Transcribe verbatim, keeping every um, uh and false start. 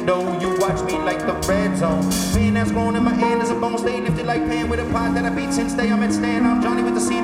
window. You watch me like the red zone. Pain that's grown in my hand is a bone. Stay lifted like pan with a pot that I beat since day I'm at stand. I'm Johnny with the scene.